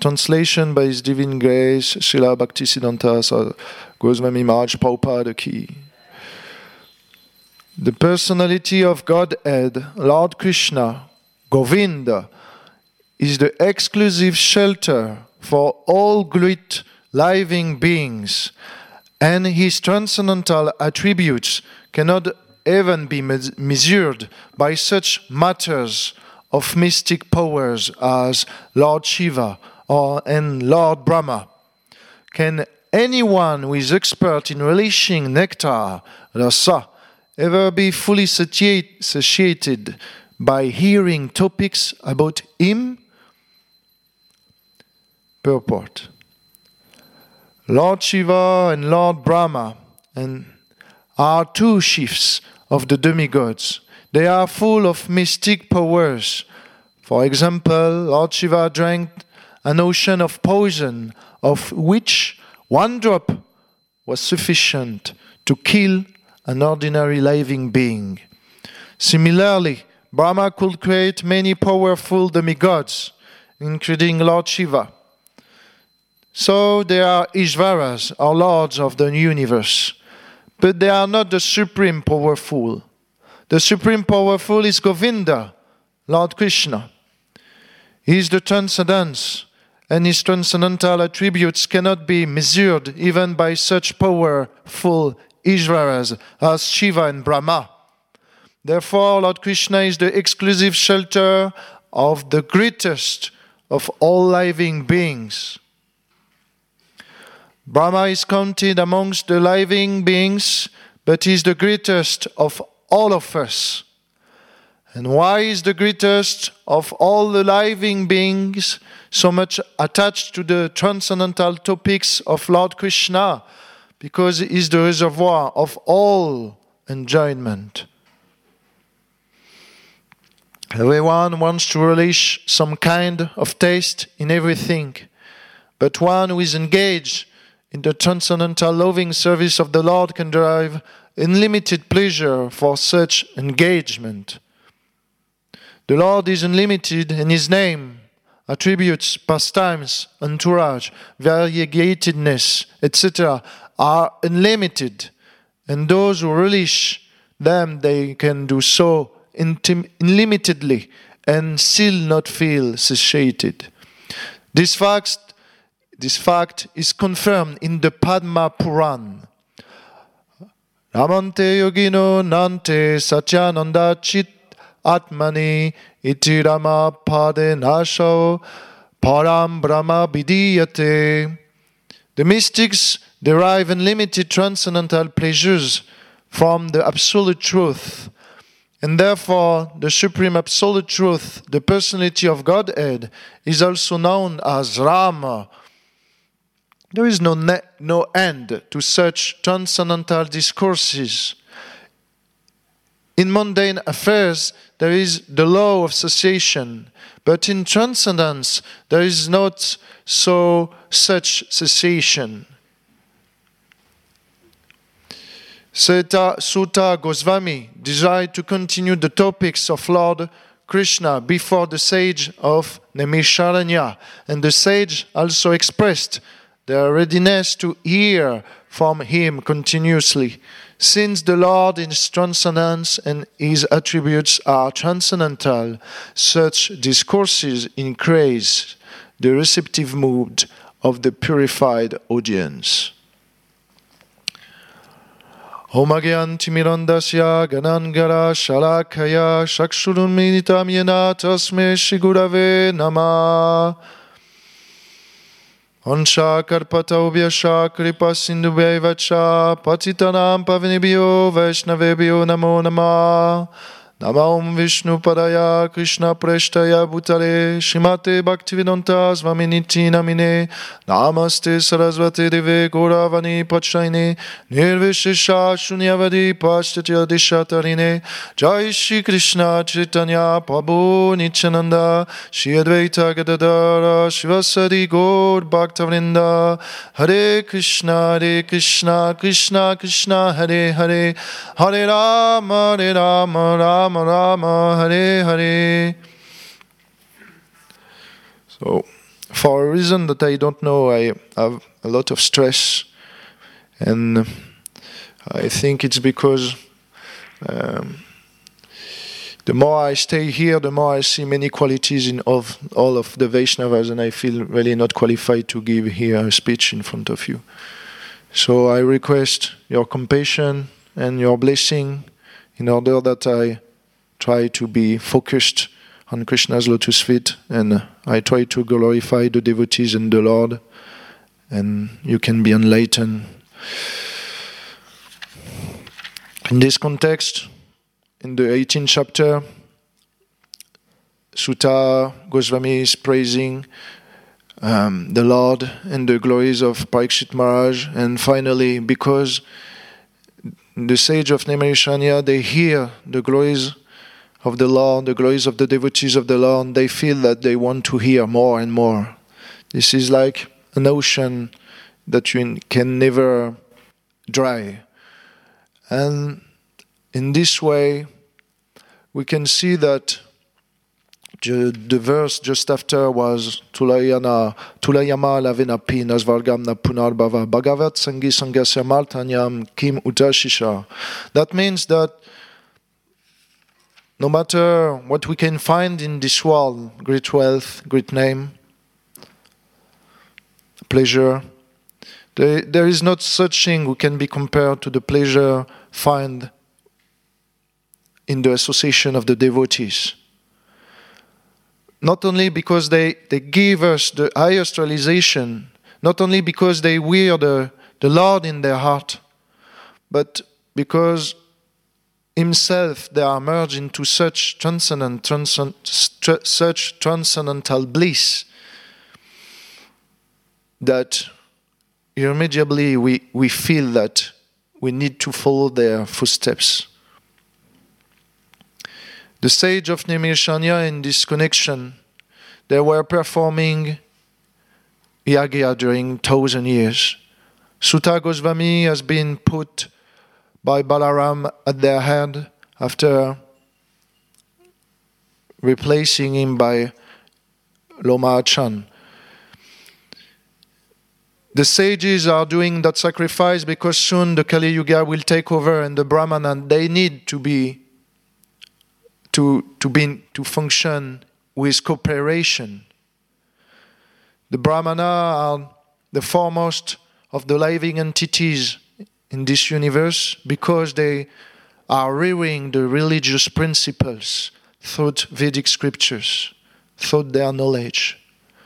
translation by His Divine Grace, Srila Bhaktisiddhanta Goswami Maharaj Prabhupada Ki. The personality of Godhead, Lord Krishna, Govinda, is the exclusive shelter for all great living beings, and His transcendental attributes cannot even be measured by such matters of mystic powers as Lord Shiva and Lord Brahma. Can anyone who is expert in relishing nectar, rasa, ever be fully satiated by hearing topics about Him? Purport. Lord Shiva and Lord Brahma are two chiefs of the demigods. They are full of mystic powers. For example, Lord Shiva drank an ocean of poison, of which one drop was sufficient to kill an ordinary living being. Similarly, Brahma could create many powerful demigods, including Lord Shiva. So they are Ishvaras, or lords of the universe. But they are not the supreme powerful. The supreme powerful is Govinda, Lord Krishna. He is the transcendence, and His transcendental attributes cannot be measured even by such powerful Ishvaras as Shiva and Brahma. Therefore, Lord Krishna is the exclusive shelter of the greatest of all living beings. Brahma is counted amongst the living beings, but is the greatest of all of us. And why is the greatest of all the living beings so much attached to the transcendental topics of Lord Krishna? Because He is the reservoir of all enjoyment. Everyone wants to relish some kind of taste in everything, but one who is engaged in the transcendental loving service of the Lord can derive unlimited pleasure for such engagement. The Lord is unlimited, and His name, attributes, pastimes, entourage, variegatedness, etc. are unlimited, and those who relish them, they can do so unlimitedly and still not feel satiated. This fact is confirmed in the Padma Puran. Ramante yogino nante satyananda chit atmani iti rama pade nasho param brahma vidiyate. The mystics derive unlimited transcendental pleasures from the absolute truth, and therefore the supreme absolute truth, the personality of Godhead, is also known as Rama. There is no end to such transcendental discourses. In mundane affairs, there is the law of cessation, but in transcendence, there is not such cessation. Sutta Goswami desired to continue the topics of Lord Krishna before the sage of Naimisharanya, and the sage also expressed their readiness to hear from him continuously. Since the Lord in His transcendence and His attributes are transcendental, such discourses increase the receptive mood of the purified audience. Om Agyantimirandasya Ganangara Shalakaya Shakshurun Militam Yena Tasme Shigurave Namah. Ansha Karpata Ubhyasha Kripa Sindhubhyaivacha Patitanam Pavinibhyo Vaishnavebhyo Namo Namah. Nama Om Vishnu Padaya Krishna Preshtaya Bhutale Shrimate Bhaktivedanta Svaminiti Namine Namaste Sarasvate Deve Gauravani Pachayine Nirvishesha Shunyavadi Pashtatya Dishatarine Jai Shri Krishna Chaitanya Prabhu Nityananda Shri Advaita Gadadara Shivasadi Gaur Bhaktavrinda Hare Krishna Krishna Krishna Hare Hare Hare Rama Rama Rama Hare Hare. So For a reason that I don't know, I have a lot of stress, and I think it's because the more I stay here, the more I see many qualities in of all of the Vaishnavas, and I feel really not qualified to give here a speech in front of you. So I request your compassion and your blessing in order that I try to be focused on Krishna's lotus feet, and I try to glorify the devotees and the Lord, and you can be enlightened. In this context, in the 18th chapter, Sutta Goswami is praising the Lord and the glories of Parikshit Maharaj, and finally, because the sage of Naimirshanya, they hear the glories of the Lord, the glories of the devotees of the Lord, they feel that they want to hear more and more. This is like an ocean that you can never dry. And in this way, we can see that the verse just after was Tulayama Lavenapi Nasvargamna Punarbhava Bhagavat Sangi Sangasya Maltanyam Kim Utashisha. That means that no matter what we can find in this world, great wealth, great name, pleasure, there is not such thing who can be compared to the pleasure found in the association of the devotees. Not only because they give us the highest realization, not only because they wear the Lord in their heart, but because Himself they are merged into such such transcendental bliss that immediately we feel that we need to follow their footsteps. The sage of Naimirshanya in this connection, they were performing yagya during 1,000 years. Sutta Goswami has been put by Balaram at their head after replacing him by Loma Achan. The sages are doing that sacrifice because soon the Kali Yuga will take over, and the Brahmana, they need to function with cooperation. The Brahmana are the foremost of the living entities in this universe because they are rearing the religious principles through Vedic scriptures, through their knowledge.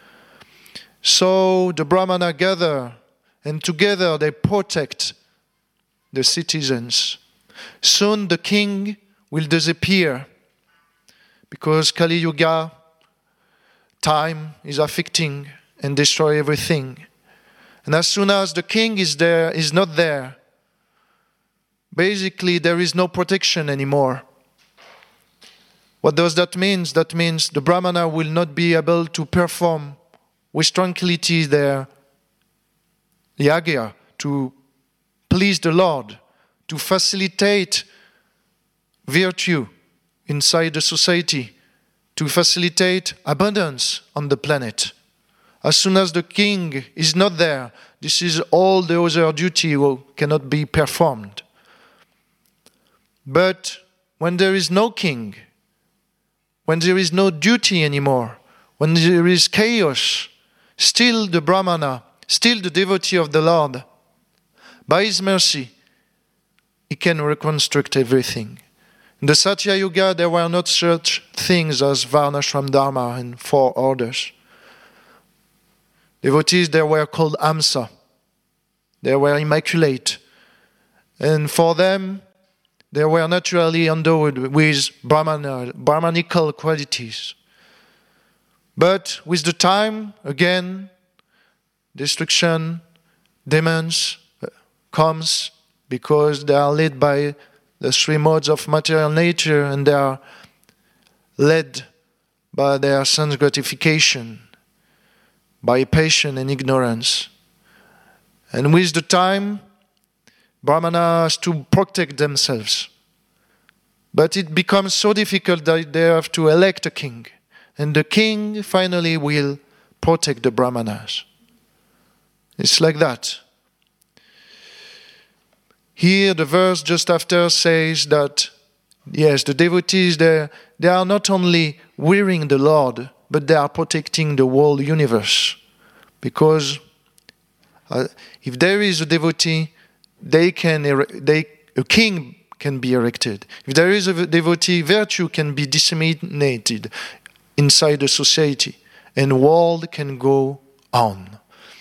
So the Brahmana gather, and together they protect the citizens. Soon the king will disappear because Kali Yuga time is affecting and destroy everything. And as soon as the king is not there, basically there is no protection anymore. What does that mean? That means the Brahmana will not be able to perform with tranquility their yagya, to please the Lord, to facilitate virtue inside the society, to facilitate abundance on the planet. As soon as the king is not there, this is all the other duty cannot be performed. But when there is no king, when there is no duty anymore, when there is chaos, still the Brahmana, still the devotee of the Lord, by His mercy, He can reconstruct everything. In the Satya Yuga, there were not such things as Varnashram Dharma and 4 orders. Devotees, they were called Amsa. They were immaculate. And for them, they were naturally endowed with Brahmanical qualities. But with the time, again, destruction, demons comes because they are led by the 3 modes of material nature, and they are led by their sense gratification, by passion and ignorance. And with the time, Brahmana has to protect themselves. But it becomes so difficult that they have to elect a king. And the king finally will protect the brahmanas. It's like that. Here, the verse just after says that, yes, the devotees, they are not only wearing the Lord, but they are protecting the whole universe. Because if there is a devotee, a king can be erected. If there is a devotee, virtue can be disseminated inside the society, and world can go on.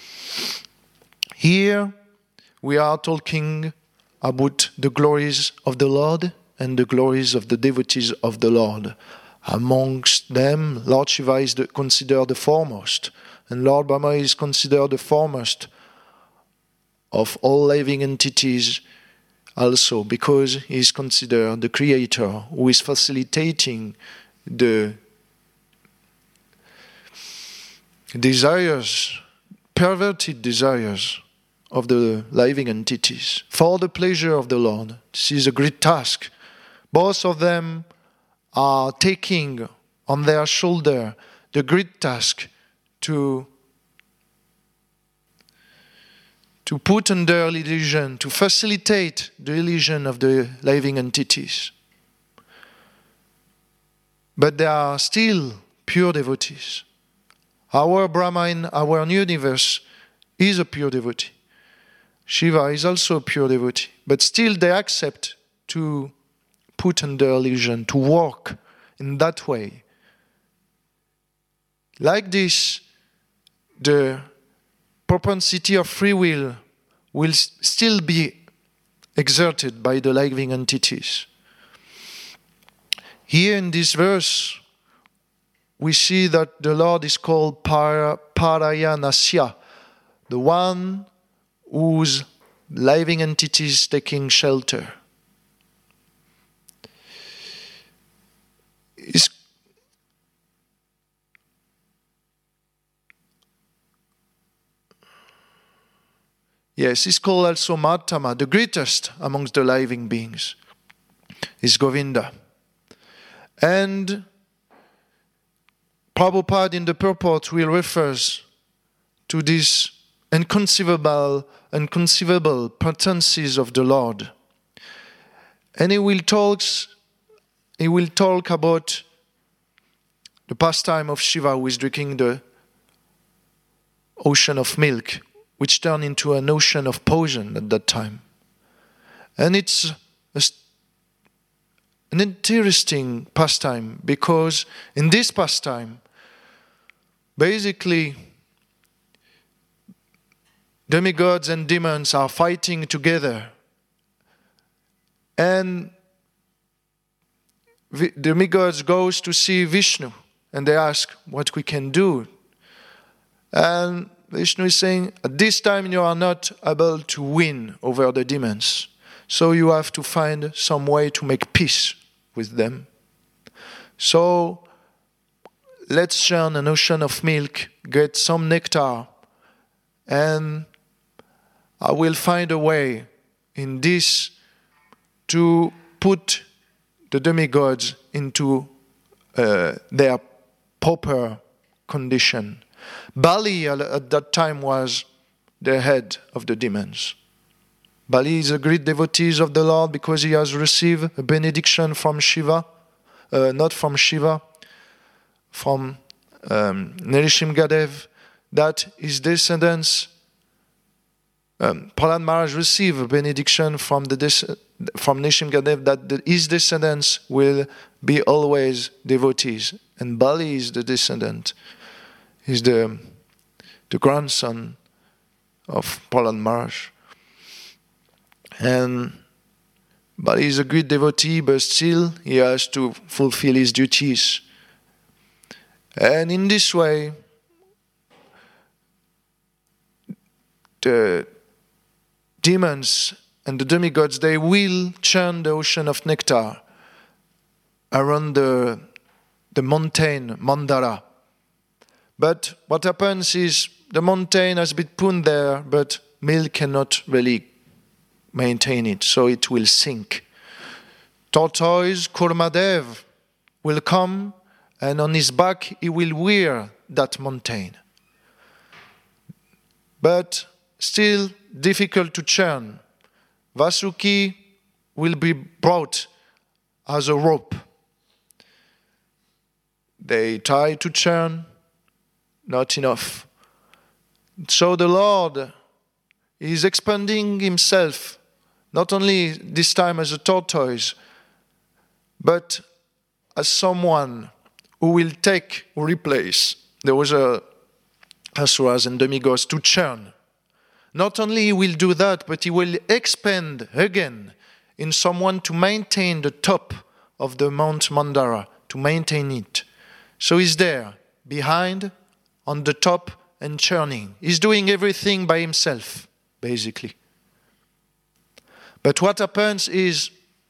Here, we are talking about the glories of the Lord and the glories of the devotees of the Lord. Amongst them, Lord Shiva is considered the foremost, and Lord Brahma is considered the foremost of all living entities also, because he is considered the creator who is facilitating the desires, perverted desires of the living entities for the pleasure of the Lord. This is a great task. Both of them are taking on their shoulder the great task to put under illusion, to facilitate the illusion of the living entities. But they are still pure devotees. Our Brahma in our universe is a pure devotee. Shiva is also a pure devotee. But still they accept to put under illusion, to work in that way. Like this, the propensity of free will still be exerted by the living entities. Here in this verse, we see that the Lord is called Parayanasya, the one whose living entities taking shelter. Yes, he's called also Mahatma, the greatest amongst the living beings. Is Govinda. And Prabhupada in the purport will refers to these inconceivable potencies of the Lord. And he will talk about the pastime of Shiva who is drinking the ocean of milk, which turned into an ocean of poison at that time. And it's an interesting pastime, because in this pastime, basically, demigods and demons are fighting together. And demigods goes to see Vishnu, and they ask what we can do. And Vishnu is saying, at this time you are not able to win over the demons. So you have to find some way to make peace with them. So let's churn an ocean of milk, get some nectar, and I will find a way in this to put the demigods into their proper condition. Bali at that time was the head of the demons. Bali is a great devotee of the Lord because he has received a benediction from Shiva, not from Shiva, from Nrsimhadev, that his descendants, Prahlad Maharaj received a benediction from Nrsimhadev that his descendants will be always devotees. And Bali is the descendant. He's the grandson of Prahlad Maharaj. But he's a great devotee, but still he has to fulfill his duties. And in this way, the demons and the demigods, they will churn the ocean of nectar around the mountain, Mandara. But what happens is the mountain has been put there, but milk cannot really maintain it, so it will sink. Tortoise, Kurmadev, will come, and on his back he will wear that mountain. but still difficult to churn. Vasuki will be brought as a rope. They try to churn, not enough. So the Lord is expanding himself, not only this time as a tortoise, but as someone who will replace. There was Asuras and demigods to churn. Not only he will do that, but he will expand again in someone to maintain the top of the Mount Mandara, to maintain it. So he's there, behind, on the top, and churning. He's doing everything by himself, basically. But what happens is,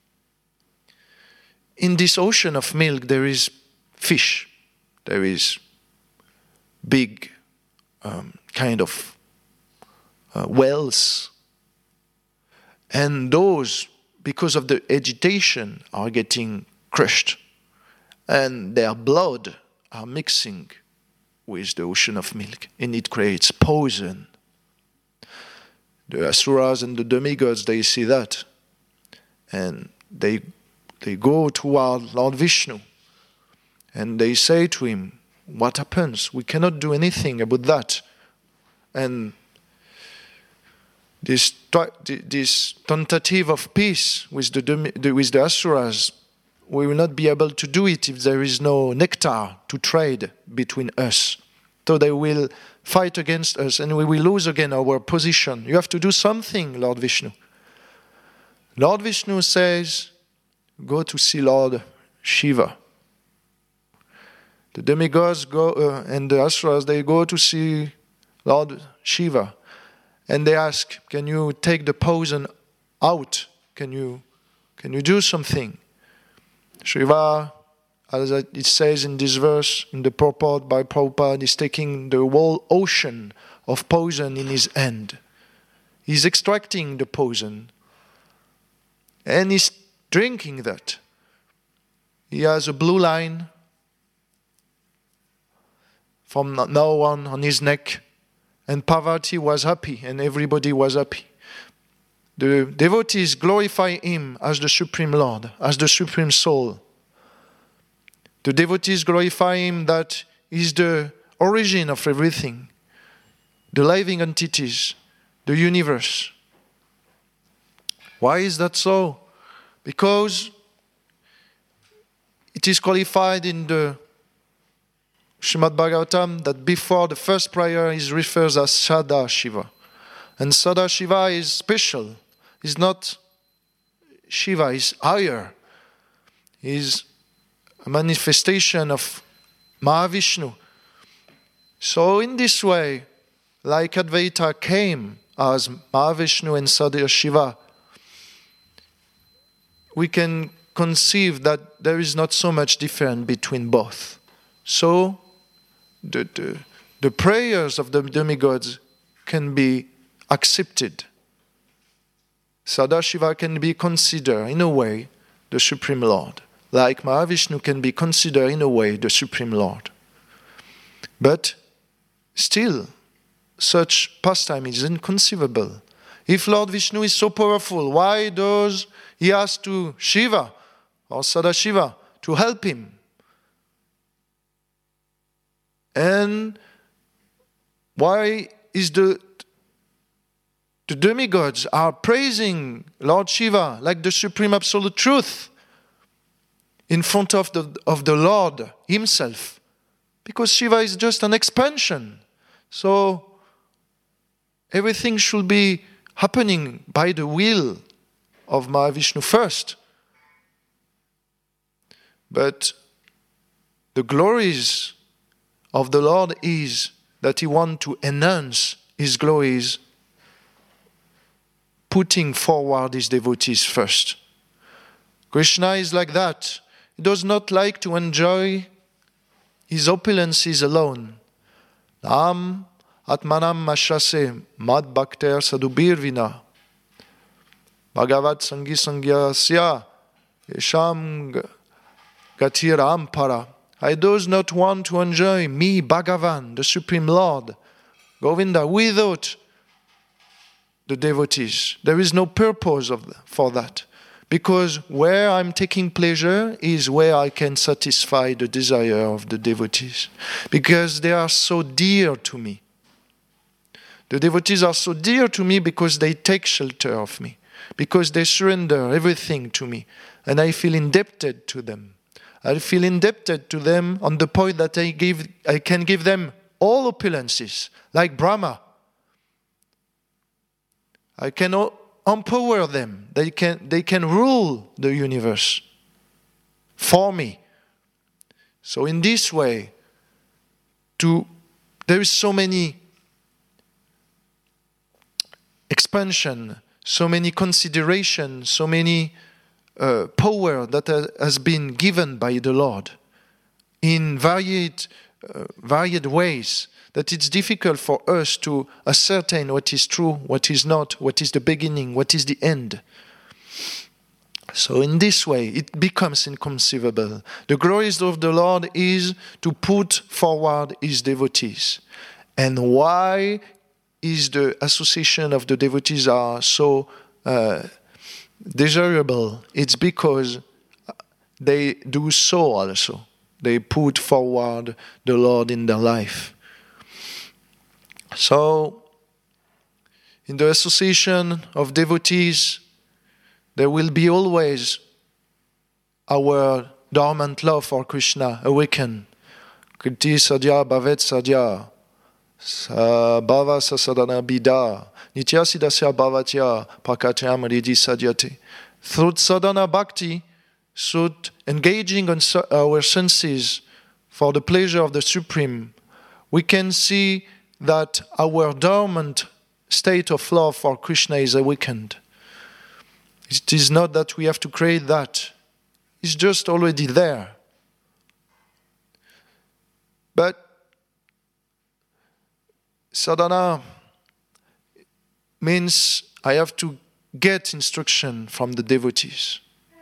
in this ocean of milk, there is fish. There is big kind of whales. And those, because of the agitation, are getting crushed. And their blood are mixing with the ocean of milk. And it creates poison. The Asuras and the demigods, they see that. And they go toward Lord Vishnu. And they say to him, what happens? We cannot do anything about that. And this tentative of peace with the Asuras, we will not be able to do it if there is no nectar to trade between us. So they will fight against us and we will lose again our position. You have to do something, Lord Vishnu. Lord Vishnu says, go to see Lord Shiva. The demigods go, and the Asuras, they go to see Lord Shiva. And they ask, can you take the poison out? Can you do something? Shiva, as it says in this verse, in the purport by Prabhupada, is taking the whole ocean of poison in his hand. He's extracting the poison. And he's drinking that. He has a blue line from now on his neck. And Parvati was happy, and everybody was happy. The devotees glorify him as the Supreme Lord, as the Supreme Soul. The devotees glorify him that he is the origin of everything, the living entities, the universe. Why is that so? Because it is qualified in the Srimad Bhagavatam that before the first prayer is refers as Sada Shiva. And Sada Shiva is special. He's not Shiva, he's higher. He's a manifestation of Mahavishnu. So in this way, like Advaita came as Mahavishnu and Sada Shiva, we can conceive that there is not so much difference between both. So the prayers of the demigods can be accepted. Sadashiva can be considered in a way the Supreme Lord, like Mahavishnu can be considered in a way the Supreme Lord. But still, such pastime is inconceivable. If Lord Vishnu is so powerful, why does he ask to Shiva or Sadashiva to help him? And why is the demigods are praising Lord Shiva like the supreme absolute truth in front of the Lord himself? Because Shiva is just an expansion. So everything should be happening by the will of Mahavishnu first. But the glories of the Lord is that he wants to enhance his glories, putting forward his devotees first. Krishna is like that. He does not like to enjoy his opulences alone. Nam atmanam mashase mad bhakter sadubirvina bhagavat sangi sangyasya yesham gatiram para. I does not want to enjoy me, Bhagavan, the Supreme Lord, Govinda, without the devotees. There is no purpose for that. Because where I'm taking pleasure is where I can satisfy the desire of the devotees. Because they are so dear to me. The devotees are so dear to me because they take shelter of me. Because they surrender everything to me. And I feel indebted to them. I feel indebted to them on the point that I can give them all opulences, like Brahma. I can empower them. They can rule the universe for me. So in this way, there is so many expansion, so many considerations, so many power that has been given by the Lord in varied ways, that it's difficult for us to ascertain what is true, what is not, what is the beginning, what is the end. So in this way, it becomes inconceivable. The glories of the Lord is to put forward his devotees. And why is the association of the devotees are so desirable? It's because they do so also. They put forward the Lord in their life. So, in the association of devotees, there will be always our dormant love for Krishna awakened. Kriti sadhya bhavet sadhya, bhava sasadana bida, nitya siddhasya bhavatya, prakatyam ridi sadhyate. Through sadhana bhakti, through engaging on our senses for the pleasure of the Supreme, we can see that our dormant state of love for Krishna is awakened. It is not that we have to create that. It's just already there. But sadhana means I have to get instruction from the devotees.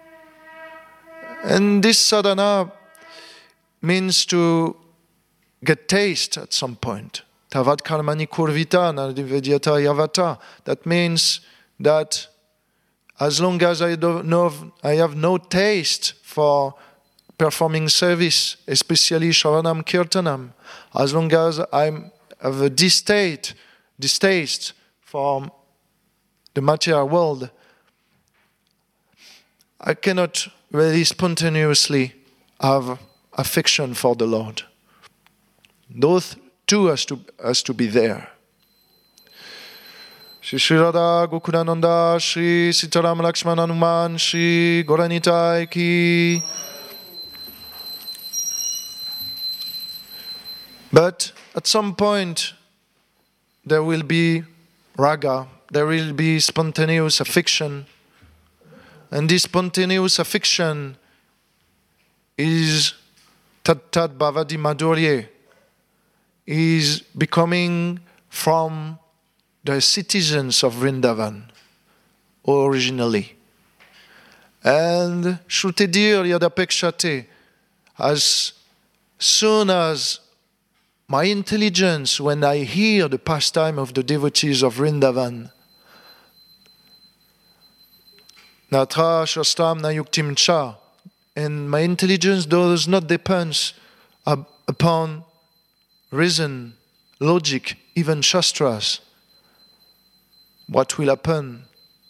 And this sadhana means to get taste at some point. Tavad karmani kurvita nadivedyata yavata. That means that as long as I have no taste for performing service, especially Shravanam Kirtanam, as long as I have a distaste for the material world, I cannot really spontaneously have affection for the Lord. Those two has to be there. Shri Radha Gokulananda, Shri Sitaram Lakshman Hanuman, Shri Gauranitai ki. But at some point, there will be raga, there will be spontaneous affection. And this spontaneous affection is tat bhavadi madhurye, is becoming from the citizens of Vrindavan originally. And Shrutedir yadapekshate, as soon as my intelligence, when I hear the pastime of the devotees of Vrindavan, Natra Shastram Nayuktim Cha, and my intelligence does not depend upon reason, logic, even Shastras. What will happen?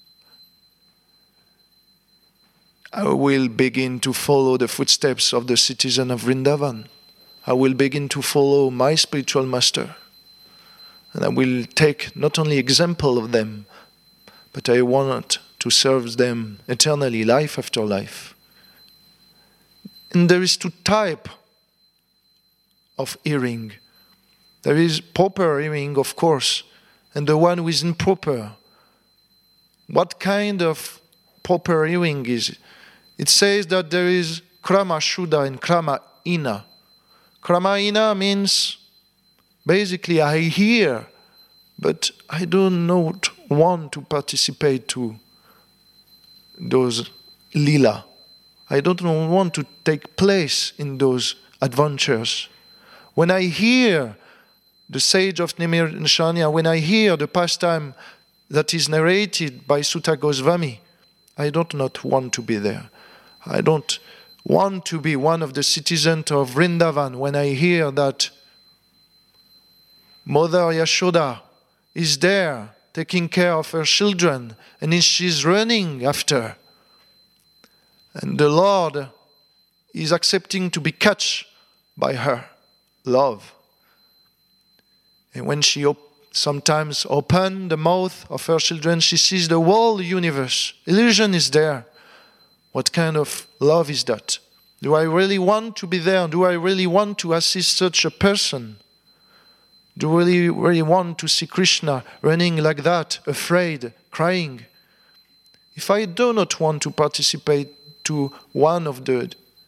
I will begin to follow the footsteps of the citizen of Vrindavan. I will begin to follow my spiritual master. And I will take not only example of them, but I want to serve them eternally, life after life. And there is two types of hearing. There is proper hearing, of course, and the one who is improper. What kind of proper hearing is it? It says that there is krama shuddha and krama hina. Krama hina means basically I hear, but I do not want to participate to those lila. I don't want to take place in those adventures. When I hear the sage of Nimirnishanya, when I hear the pastime that is narrated by Sutta Goswami. I don't not want to be there. I don't want to be one of the citizens of Vrindavan when I hear that Mother Yashoda is there taking care of her children and she's running after. And the Lord is accepting to be catched by her love. And when she sometimes opens the mouth of her children, she sees the whole universe. Illusion is there. What kind of love is that? Do I really want to be there? Do I really want to assist such a person? Do I really want to see Krishna running like that, afraid, crying? If I do not want to participate to one of the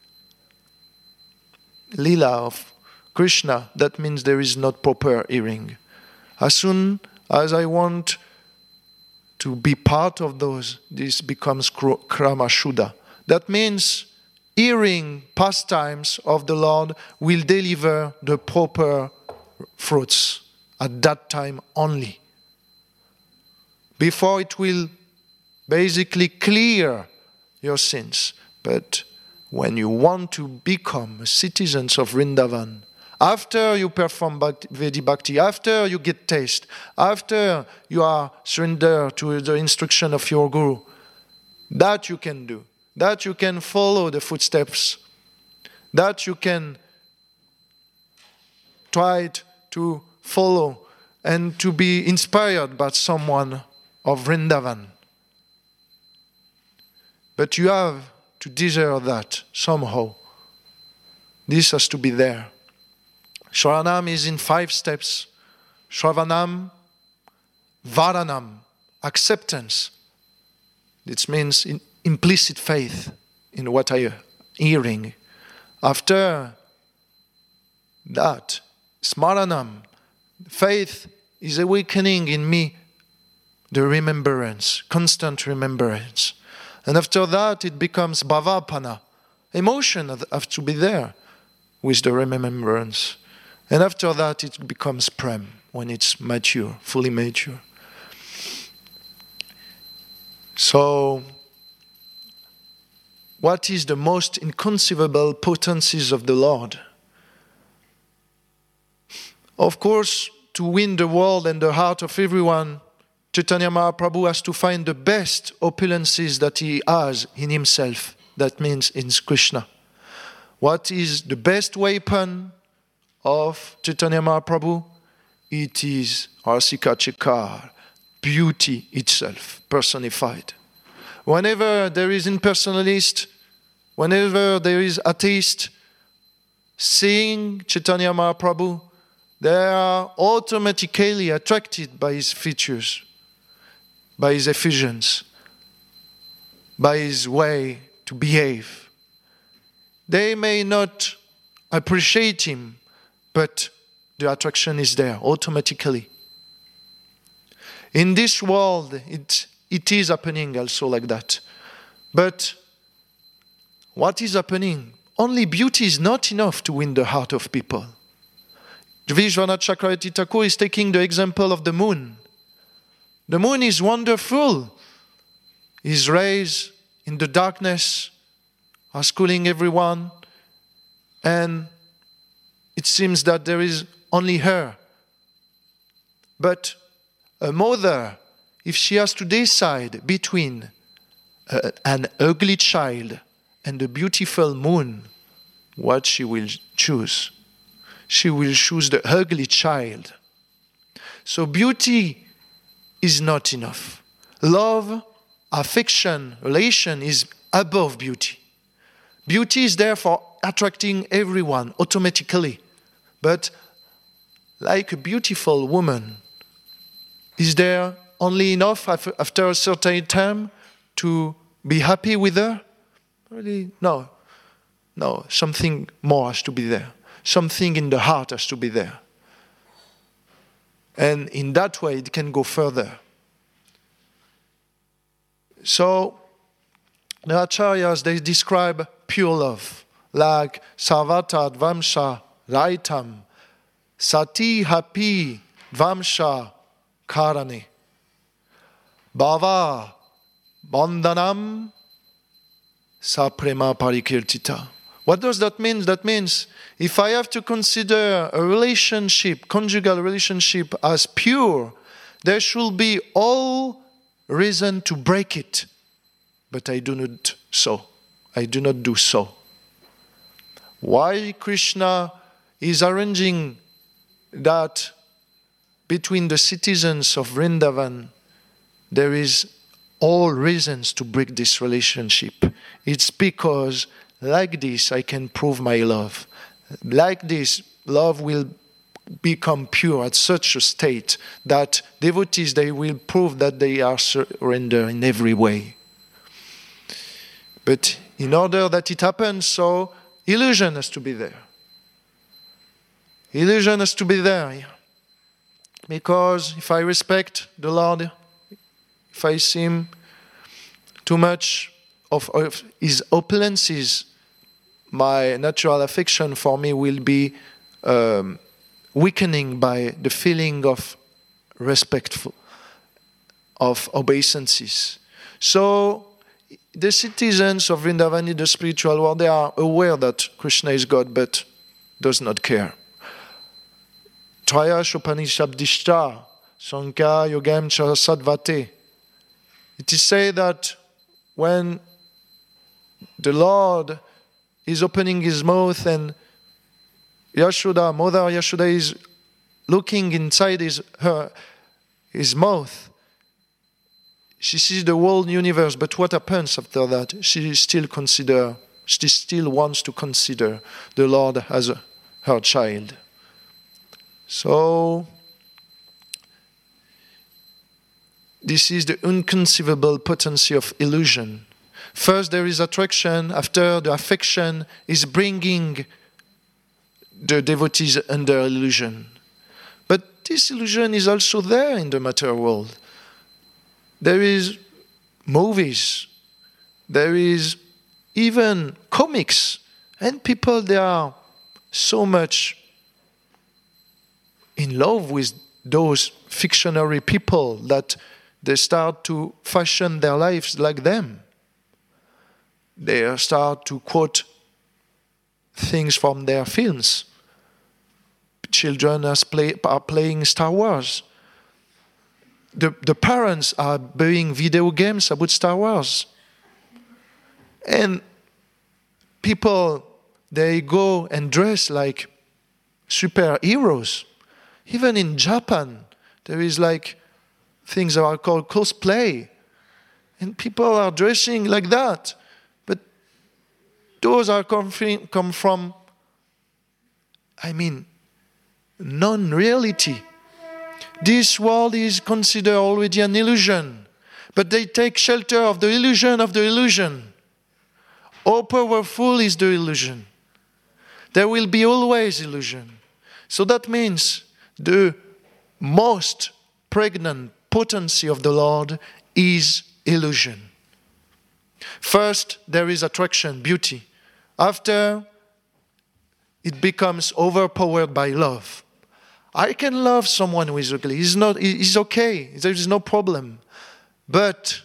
lila of Krishna, that means there is not proper hearing. As soon as I want to be part of those, this becomes Krama Shuddha. That means hearing pastimes of the Lord will deliver the proper fruits at that time only. Before it will basically clear your sins. But when you want to become citizens of Vrindavan, after you perform Vedi Bhakti, after you get taste, after you are surrendered to the instruction of your Guru, that you can do, that you can follow the footsteps, that you can try to follow and to be inspired by someone of Vrindavan. But you have to desire that somehow. This has to be there. Shravanam is in 5 steps. Shravanam, Varanam, acceptance. It means implicit faith in what I am hearing. After that, Smaranam, faith is awakening in me the remembrance, constant remembrance. And after that, it becomes Bhavapana. Emotion have to be there with the remembrance. And after that, it becomes Prem, when it's mature, fully mature. So, what is the most inconceivable potencies of the Lord? Of course, to win the world and the heart of everyone, Chaitanya Mahaprabhu has to find the best opulences that he has in himself. That means in Krishna. What is the best weapon of Chaitanya Mahaprabhu? It is Rasika Chekar, beauty itself, personified. Whenever there is impersonalist, whenever there is atheist, seeing Chaitanya Mahaprabhu, they are automatically attracted by his features, by his effusions, by his way to behave. They may not appreciate him, but the attraction is there automatically. In this world, it is happening also like that. But what is happening? Only beauty is not enough to win the heart of people. Vishwanath Chakravarti Thakur is taking the example of the moon. The moon is wonderful. His rays in the darkness are schooling everyone. And it seems that there is only her. But a mother, if she has to decide between an ugly child and a beautiful moon, what she will choose? She will choose the ugly child. So beauty is not enough. Love, affection, relation is above beauty. Beauty is therefore attracting everyone automatically. But like a beautiful woman, is there only enough after a certain time to be happy with her? Really? No. No, something more has to be there. Something in the heart has to be there. And in that way, it can go further. So, the Acharyas, they describe pure love, like Sarvata Dvamsha Raitam, Sati Hapi Dvamsha Karane. Bhava bandhanam saprema parikirtita. What does that mean? That means if I have to consider a relationship, conjugal relationship, as pure, there should be all reason to break it. But I do not so. I do not do so. Why Krishna is arranging that between the citizens of Vrindavan, there is all reasons to break this relationship. It's because like this I can prove my love. Like this, love will become pure at such a state that devotees, they will prove that they are surrendered in every way. But in order that it happens, so illusion has to be there. Illusion has to be there. Because if I respect the Lord, if I see Him too much of His opulences, my natural affection for me will be weakening by the feeling of respect, of obeisances. So the citizens of Vrindavan in the spiritual world, they are aware that Krishna is God, but does not care. Traya Shopanishabdishta Sanka Yogam Cha Sadvate. It is said that when the Lord is opening His mouth and Yashoda, Mother Yashoda, is looking inside his mouth, she sees the whole universe, but what happens after that? She still wants to consider the Lord as her child. So, this is the inconceivable potency of illusion. First there is attraction, after the affection is bringing the devotees under illusion. But this illusion is also there in the material world. There is movies, there is even comics, and people, they are so much in love with those fictionary people that they start to fashion their lives like them. They start to quote things from their films. Children are playing Star Wars. The parents are buying video games about Star Wars. And people, they go and dress like superheroes. Even in Japan, there is like things that are called cosplay. And people are dressing like that. But those are come from, non-reality. This world is considered already an illusion. But they take shelter of the illusion of the illusion. How powerful is the illusion? There will be always illusion. So that means the most pregnant potency of the Lord is illusion. First, there is attraction, beauty. After, it becomes overpowered by love. I can love someone who is ugly. He's okay. There is no problem. But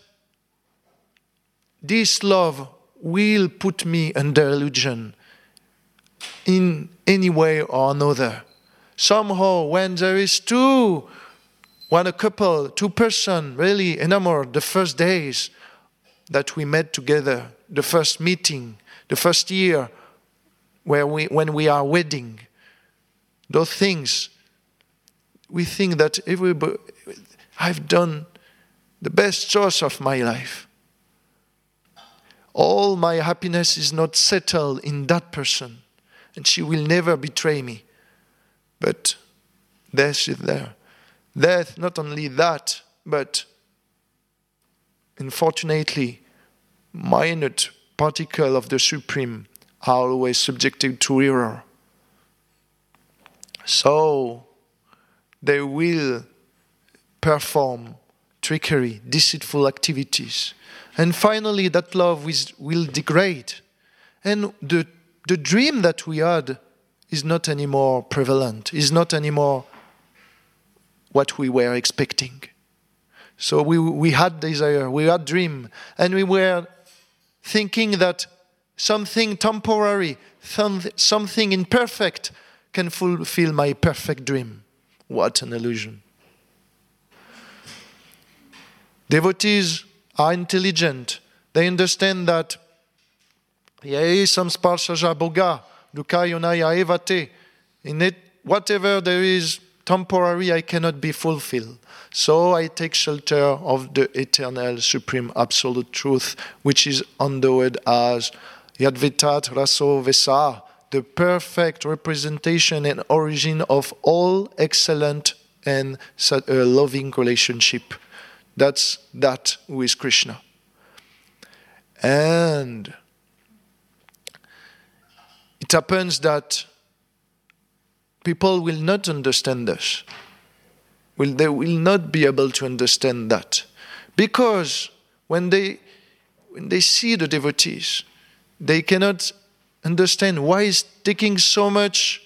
this love will put me under illusion in any way or another. Somehow, when there is two person really enamored, the first days that we met together, the first meeting, the first year when we are wedding, those things, we think that I've done the best choice of my life. All my happiness is not settled in that person, and she will never betray me. But death is there. Death, not only that, but unfortunately, minute particles of the Supreme are always subjected to error. So, they will perform trickery, deceitful activities. And finally, that love will degrade. And the dream that we had is not anymore prevalent, is not anymore what we were expecting. So we had desire, we had dream, and we were thinking that something temporary, something imperfect can fulfill my perfect dream. What an illusion. Devotees are intelligent. They understand that samsparshaja boga, dukayonaya evate. In it, whatever there is temporary, I cannot be fulfilled. So I take shelter of the eternal, supreme, absolute truth, which is understood as Yadvitat Raso Vesa, the perfect representation and origin of all excellent and loving relationship. That's that with Krishna. And it happens that people will not understand this. They will not be able to understand that. Because when they see the devotees, they cannot understand why he's taking so much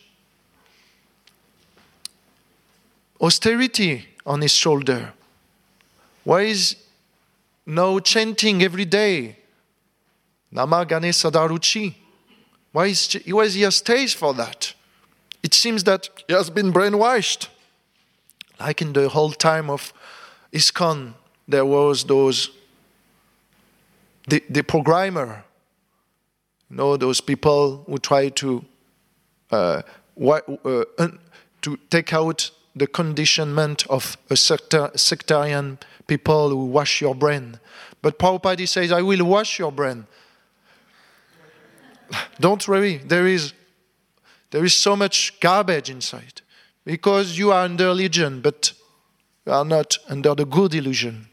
austerity on his shoulder. Why is now chanting every day Nama Ganesha Daruchi? Why he has taste for that? It seems that he has been brainwashed. Like in the whole time of ISKCON, there was the programmer, those people who try to take out the conditionment of a sectarian people who wash your brain. But Prabhupada says, I will wash your brain. Don't worry, there is so much garbage inside. Because you are under illusion, but you are not under the good illusion.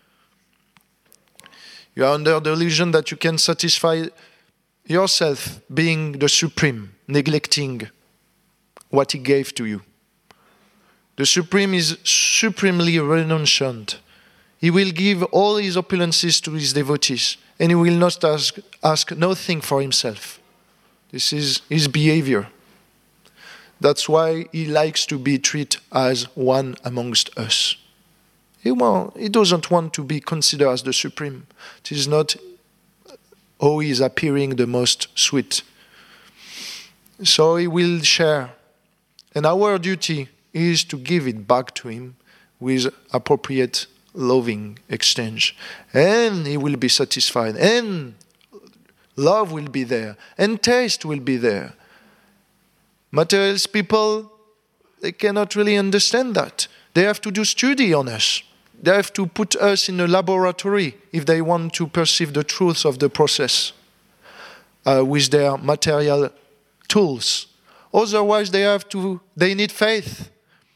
You are under the illusion that you can satisfy yourself being the supreme, neglecting what he gave to you. The supreme is supremely renunciant. He will give all his opulences to his devotees, and he will not ask nothing for himself. This is his behavior. That's why he likes to be treated as one amongst us. He doesn't want to be considered as the supreme. It is not how he is appearing the most sweet. So he will share. And our duty is to give it back to him with appropriate loving exchange. And he will be satisfied. And love will be there. And taste will be there. Materialist people, they cannot really understand that. They have to do study on us. They have to put us in a laboratory if they want to perceive the truth of the process with their material tools. Otherwise, they need faith.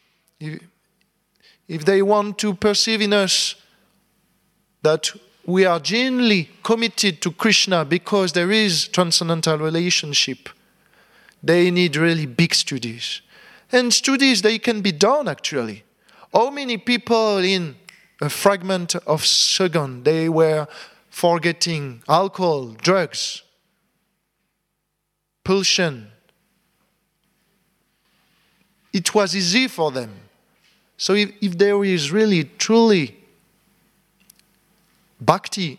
If they want to perceive in us that we are genuinely committed to Krishna because there is transcendental relationship, they need really big studies. And studies, they can be done actually. How many people in a fragment of second, they were forgetting alcohol, drugs, pollution. It was easy for them. So if there is really, truly bhakti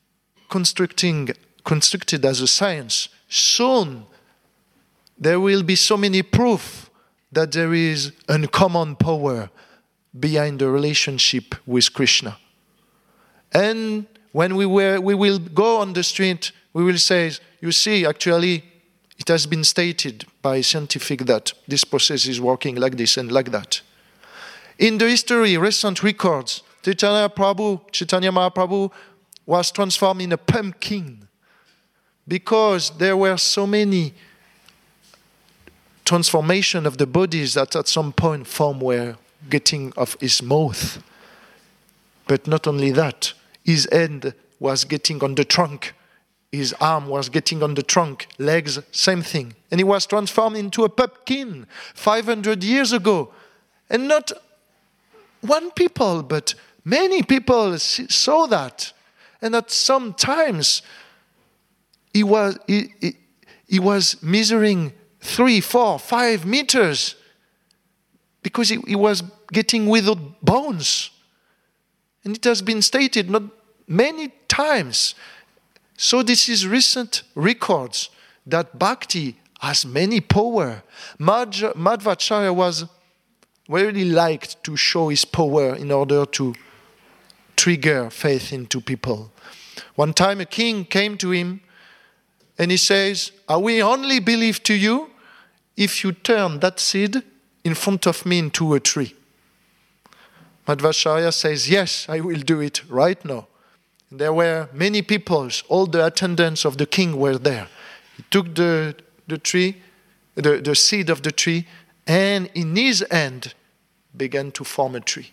constructed as a science, soon there will be so many proof that there is a uncommon power behind the relationship with Krishna. And when we will go on the street, we will say, you see, actually, it has been stated by scientific that this process is working like this and like that. In the history, recent records, Chaitanya Mahaprabhu was transformed in a pumpkin because there were so many transformation of the bodies that at some point form were getting off his mouth. But not only that, his head was getting on the trunk, his arm was getting on the trunk, legs, same thing. And he was transformed into a pumpkin 500 years ago. And not one people, but many people saw that. And at some times, he was measuring 3, 4, 5 meters because he was getting without bones. And it has been stated not many times. So this is recent records that Bhakti has many power. Madhvacharya was really liked to show his power in order to trigger faith into people. One time a king came to him and he says, I will only believe to you if you turn that seed in front of me into a tree. Madhvacharya says, yes, I will do it right now. There were many people, all the attendants of the king were there. He took the tree, the seed of the tree, and in his hand began to form a tree.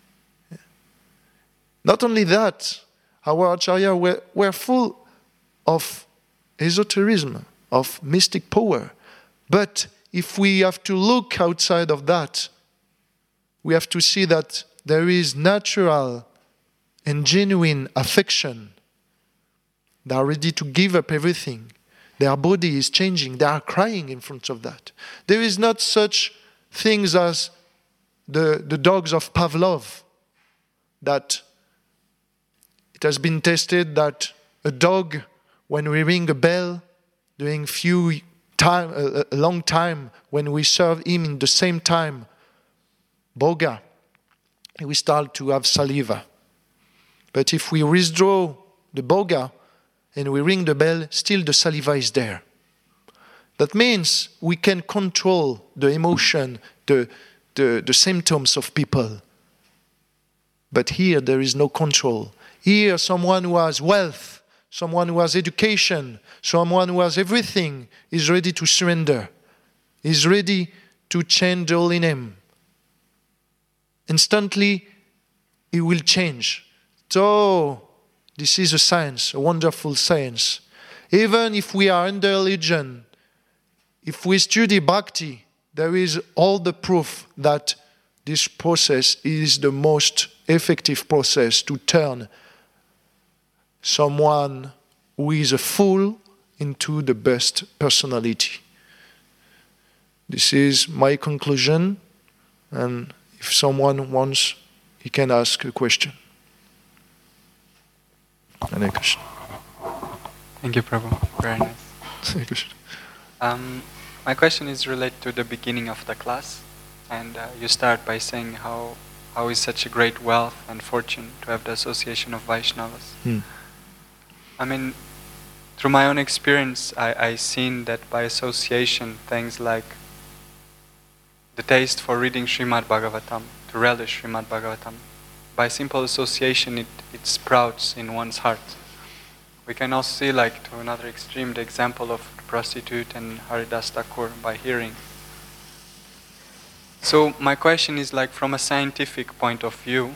Not only that, our Acharya were full of esotericism, of mystic power. But if we have to look outside of that, we have to see that there is natural and genuine affection. They are ready to give up everything. Their body is changing. They are crying in front of that. There is not such things as the dogs of Pavlov, that it has been tested that a dog, when we ring a bell, during a long time, when we serve him in the same time, boga, we start to have saliva. But if we withdraw the boga and we ring the bell, still the saliva is there. That means we can control the emotion, the symptoms of people. But here there is no control. Here someone who has wealth, someone who has education, someone who has everything is ready to surrender, is ready to change all in him. Instantly, he will change. So, this is a science, a wonderful science. Even if we are under religion, if we study bhakti, there is all the proof that this process is the most effective process to turn someone who is a fool into the best personality. This is my conclusion, and if someone wants, he can ask a question. Any question? Thank you, Prabhu. Very nice. My question is related to the beginning of the class, and you start by saying how is such a great wealth and fortune to have the association of Vaishnavas. I mean, through my own experience, I've seen that by association, things like the taste for reading Srimad Bhagavatam, to relish Srimad Bhagavatam, by simple association, it sprouts in one's heart. We can also see, like, to another extreme, the example of the prostitute and Haridas Thakur by hearing. So my question is, like, from a scientific point of view,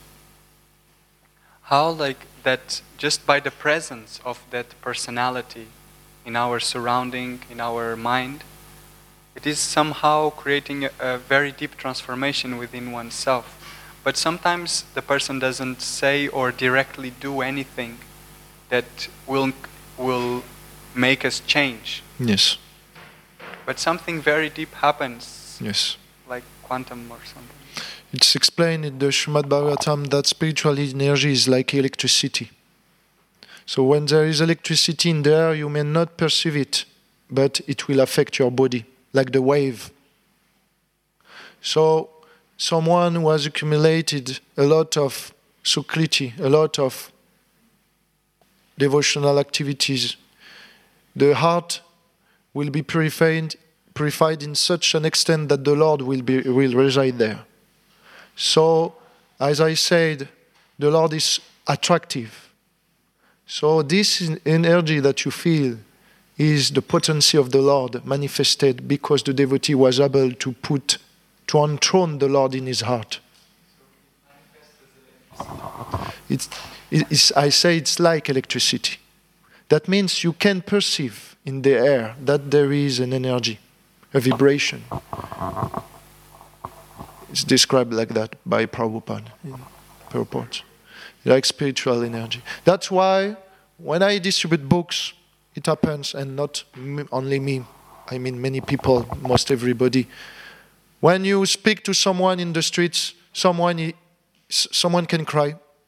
how, like, that just by the presence of that personality in our surrounding, in our mind, it is somehow creating a very deep transformation within oneself. But sometimes the person doesn't say or directly do anything that will make us change. Yes. But something very deep happens. Yes. Like quantum or something. It's explained in the Srimad Bhagavatam that spiritual energy is like electricity. So when there is electricity in there, you may not perceive it, but it will affect your body, like the wave. So someone who has accumulated a lot of sukriti, a lot of devotional activities, the heart will be purified in such an extent that the Lord will reside there. So, as I said, the Lord is attractive. So this energy that you feel is the potency of the Lord manifested because the devotee was able to enthrone the Lord in his heart. I say it's like electricity. That means you can perceive in the air that there is an energy, a vibration. It's described like that by Prabhupada in purport. Like spiritual energy. That's why when I distribute books, it happens, and not only me, I mean many people, most everybody. When you speak to someone in the streets, someone can cry,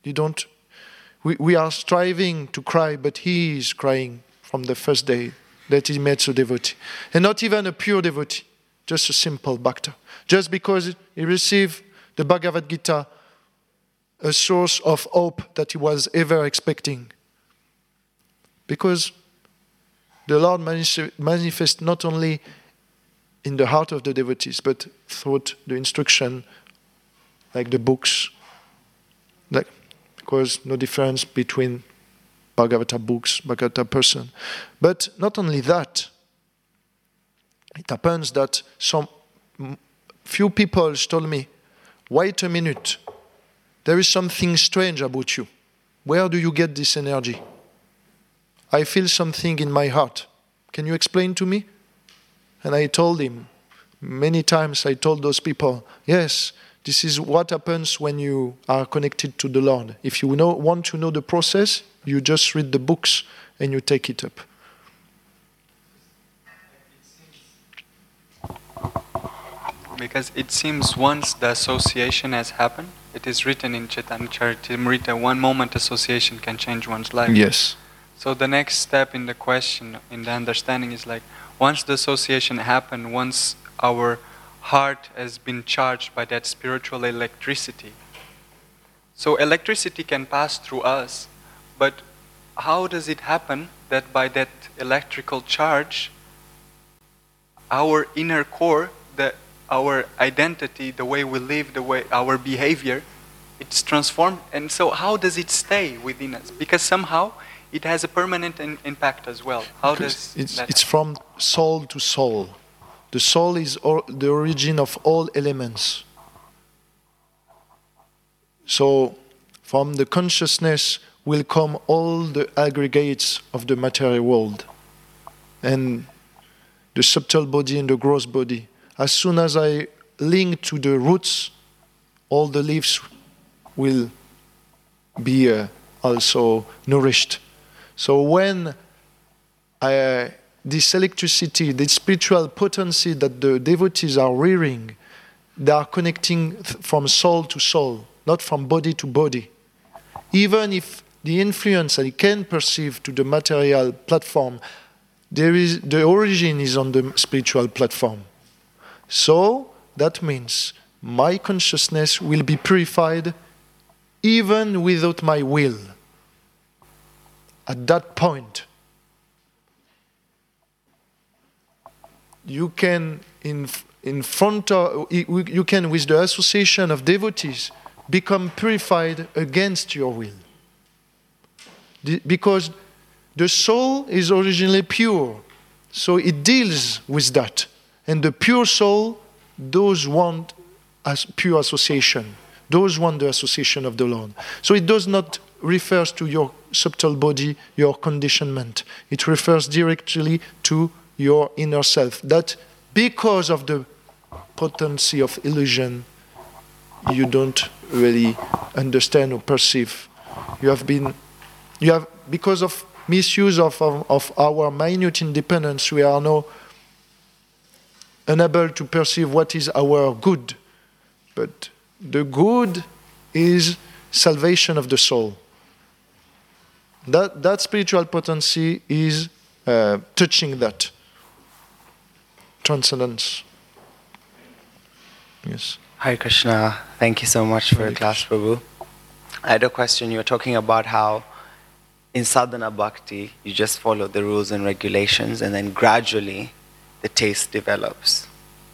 You don't. We are striving to cry, but he is crying from the first day that he met a devotee. And not even a pure devotee, just a simple bhakta. Just because he received the Bhagavad Gita, a source of hope that he was ever expecting. Because the Lord manifests not only in the heart of the devotees, but through the instruction, like the books, because no difference between Bhagavata books, Bhagavata person. But not only that, it happens that some few people told me, wait a minute, there is something strange about you. Where do you get this energy? I feel something in my heart. Can you explain to me? And I told him, many times I told those people, yes, this is what happens when you are connected to the Lord. If you want to know the process, you just read the books and you take it up. Because it seems once the association has happened, it is written in Chaitanya Charitamrita, one moment association can change one's life. Yes. So the next step in the question, in the understanding is like, once the association happened, once our heart has been charged by that spiritual electricity. So electricity can pass through us, but how does it happen that by that electrical charge, our inner core, our identity, the way we live, the way our behavior, it's transformed? And so how does it stay within us? Because somehow it has a permanent impact as well. How does it's from soul to soul. The soul is the origin of all elements. So from the consciousness will come all the aggregates of the material world. And the subtle body and the gross body. As soon as I link to the roots, all the leaves will be also nourished. So when this electricity, this spiritual potency that the devotees are rearing, they are connecting from soul to soul, not from body to body. Even if the influence I can perceive to the material platform, the origin is on the spiritual platform. So that means my consciousness will be purified even without my will. At that point, you can, with the association of devotees, become purified against your will. Because the soul is originally pure, so it deals with that. And the pure soul, those want pure association. Those want the association of the Lord. So it does not refer to your subtle body, your conditionment. It refers directly to your inner self. That because of the potency of illusion, you don't really understand or perceive. Because of misuse of our minute independence, we are now unable to perceive what is our good. But the good is salvation of the soul. That spiritual potency is touching that transcendence. Yes. Hare Krishna. Thank you so much for your class, Prabhu. I had a question. You were talking about how in sadhana bhakti, you just follow the rules and regulations, and then gradually the taste develops.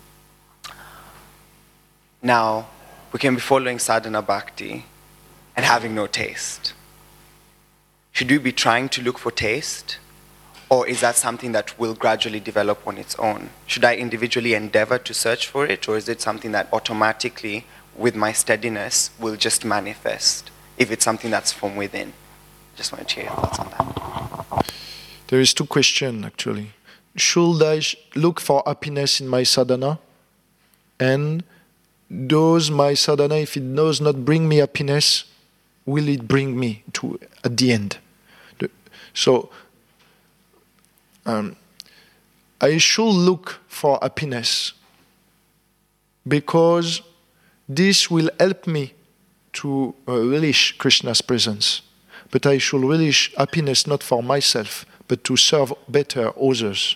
Now, we can be following sadhana bhakti and having no taste. Should we be trying to look for taste? Or is that something that will gradually develop on its own? Should I individually endeavor to search for it? Or is it something that automatically, with my steadiness, will just manifest if it's something that's from within? Just wanted to hear your thoughts on that. There is two questions, actually. Should I look for happiness in my sadhana? And does my sadhana, if it does not bring me happiness, will it bring me to at the end? So, I should look for happiness because this will help me to relish Krishna's presence, but I should relish happiness not for myself, but to serve better others.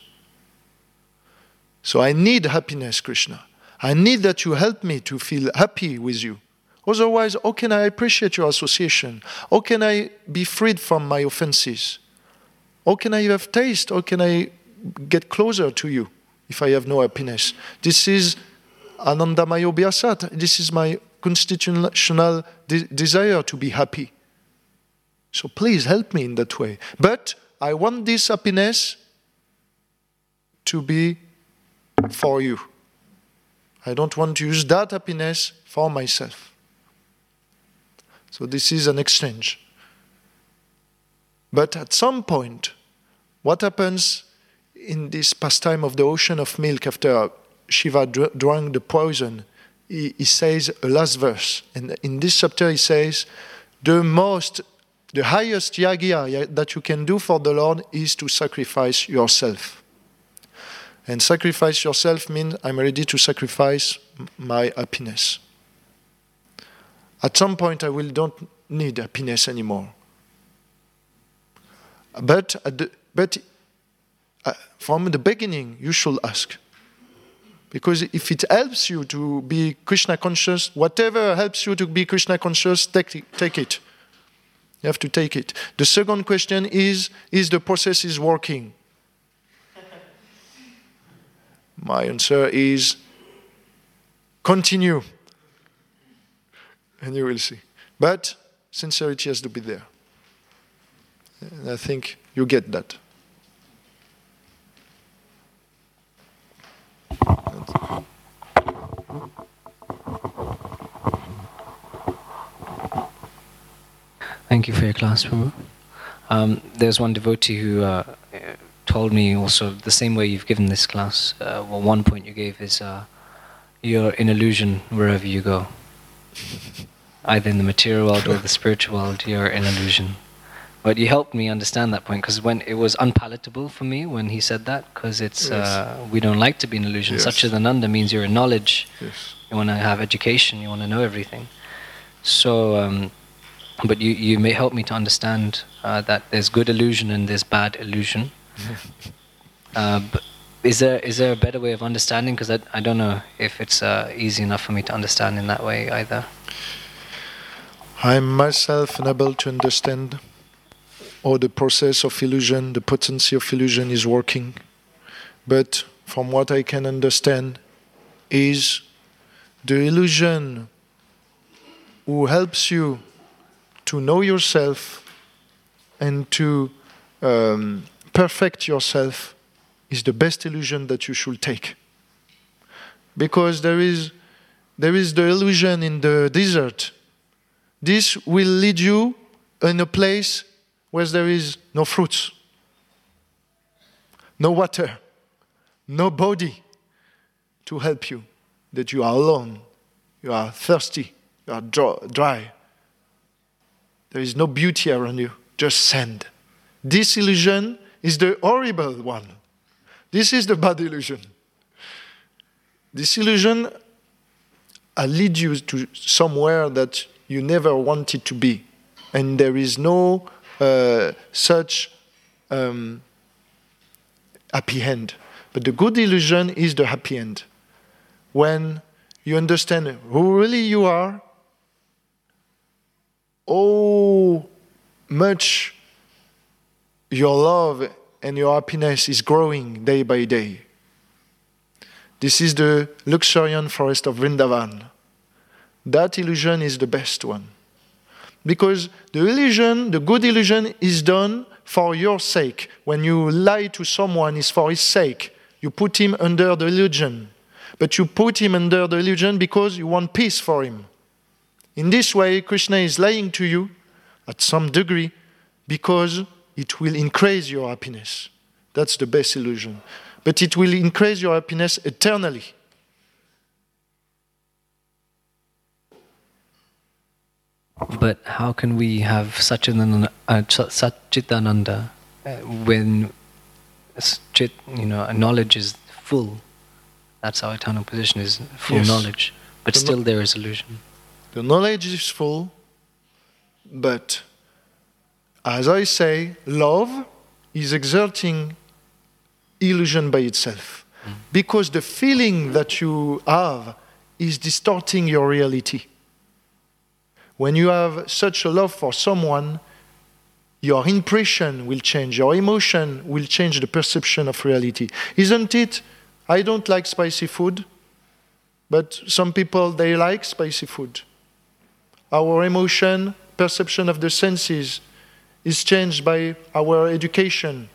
So I need happiness, Krishna. I need that you help me to feel happy with you. Otherwise, how can I appreciate your association? How can I be freed from my offenses? How can I have taste? How can I get closer to you if I have no happiness? This is Anandamaya Abhyasat. This is my constitutional desire to be happy. So please help me in that way. But I want this happiness to be for you. I don't want to use that happiness for myself. So this is an exchange. But at some point, what happens in this pastime of the ocean of milk after Shiva drank the poison? He says a last verse. And in this chapter he says, the highest yagya that you can do for the Lord is to sacrifice yourself. And sacrifice yourself means I'm ready to sacrifice my happiness. At some point I don't need happiness anymore. But from the beginning you should ask. Because if it helps you to be Krishna conscious, whatever helps you to be Krishna conscious, take it. You have to take it. The second question is the process is working? My answer is continue. And you will see. But sincerity has to be there. And I think you get that. Thank you for your class, Prabhu. There's one devotee who told me also the same way you've given this class. One point you gave is you're in illusion wherever you go. Either in the material world or the spiritual world, you're in illusion. But you helped me understand that point, because when it was unpalatable for me when he said that, because it's we don't like to be in illusion. Yes. Satchidananda means you're in knowledge. Yes. You want to have education. You want to know everything. So, but you may help me to understand that there's good illusion and there's bad illusion. But is there a better way of understanding? Because I don't know if it's easy enough for me to understand in that way either. I'm myself unable to understand how the process of illusion, the potency of illusion is working. But from what I can understand is the illusion who helps you to know yourself and to perfect yourself is the best illusion that you should take. Because there is the illusion in the desert. This will lead you in a place where there is no fruits, no water, no body to help you, that you are alone, you are thirsty, you are dry. There is no beauty around you, just sand. This illusion is the horrible one. This is the bad illusion. This illusion will lead you to somewhere that you never wanted to be. And there is no such happy end. But the good illusion is the happy end. When you understand who really you are, how much your love and your happiness is growing day by day. This is the luxuriant forest of Vrindavan. That illusion is the best one. Because the illusion, the good illusion, is done for your sake. When you lie to someone, it's for his sake. You put him under the illusion. But you put him under the illusion because you want peace for him. In this way, Krishna is lying to you at some degree because it will increase your happiness. That's the best illusion. But it will increase your happiness eternally. But how can we have Satchitananda when knowledge is full? That's our eternal position, is full knowledge. But still there is illusion. The knowledge is full, but as I say, love is exerting illusion by itself. Because the feeling that you have is distorting your reality. When you have such a love for someone, your impression will change, your emotion will change the perception of reality. Isn't it? I don't like spicy food, but some people, they like spicy food. Our emotion, perception of the senses is changed by our education,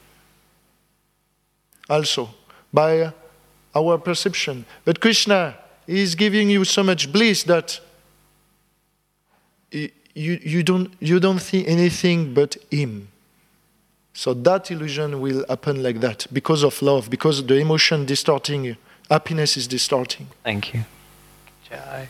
also, by our perception. But Krishna is giving you so much bliss that you don't see anything but Him. So that illusion will happen like that because of love, because the emotion distorting, happiness is distorting. Thank you. Jai.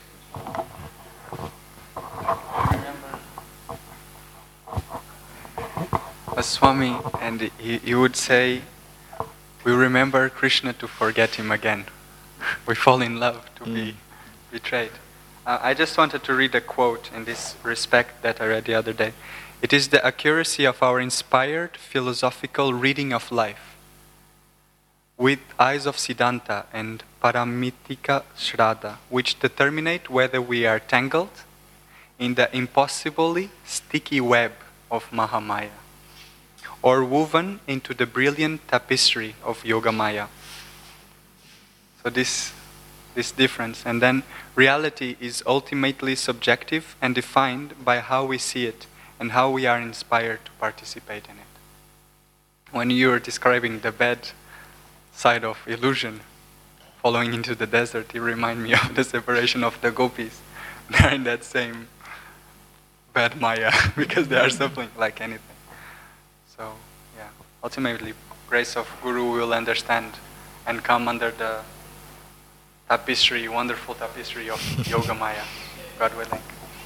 A Swami, and he would say, we remember Krishna to forget him again. We fall in love to be betrayed. I just wanted to read a quote in this respect that I read the other day. It is the accuracy of our inspired philosophical reading of life, with eyes of Siddhanta and Paramitika Shraddha, which determinate whether we are tangled in the impossibly sticky web of Mahamaya, or woven into the brilliant tapestry of Yogamaya. So this difference. And then reality is ultimately subjective and defined by how we see it and how we are inspired to participate in it. When you were describing the bad side of illusion, following into the desert, you remind me of the separation of the gopis. They're in that same bad Maya because they are suffering like anything. So, yeah, ultimately, grace of Guru will understand and come under the tapestry, wonderful tapestry of Yogamaya, God willing.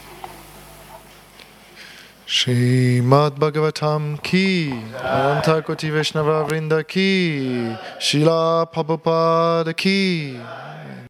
Srimad Bhagavatam ki, Ananta Koti Vaishnava Vrinda ki, Srila Prabhupada ki.